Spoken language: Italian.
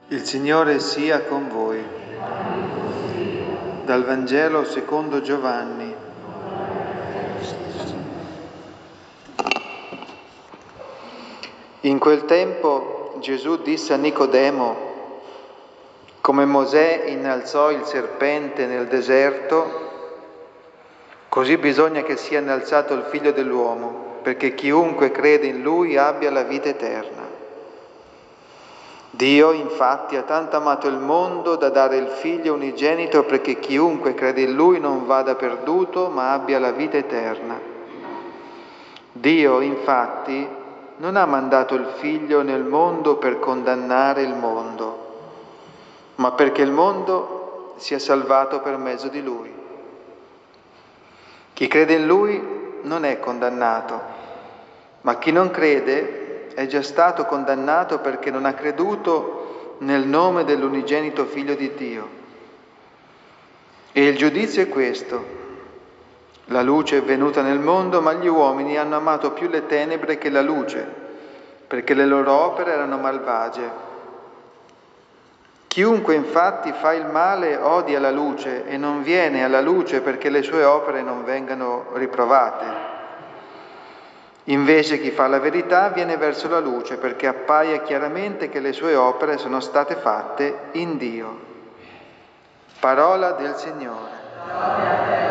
Il Signore sia con voi. Dal Vangelo secondo Giovanni. In quel tempo Gesù disse a Nicodemo: come Mosè innalzò il serpente nel deserto, così bisogna che sia innalzato il Figlio dell'uomo, perché chiunque crede in Lui abbia la vita eterna. Dio infatti ha tanto amato il mondo da dare il Figlio unigenito perché chiunque crede in Lui non vada perduto ma abbia la vita eterna. Dio infatti non ha mandato il Figlio nel mondo per condannare il mondo, ma perché il mondo sia salvato per mezzo di Lui. Chi crede in Lui non è condannato, ma chi non crede è già stato condannato perché non ha creduto nel nome dell'unigenito Figlio di Dio. E il giudizio è questo: la luce è venuta nel mondo, ma gli uomini hanno amato più le tenebre che la luce, perché le loro opere erano malvagie. Chiunque infatti fa il male odia la luce e non viene alla luce perché le sue opere non vengano riprovate. Invece chi fa la verità viene verso la luce perché appaia chiaramente che le sue opere sono state fatte in Dio. Parola del Signore.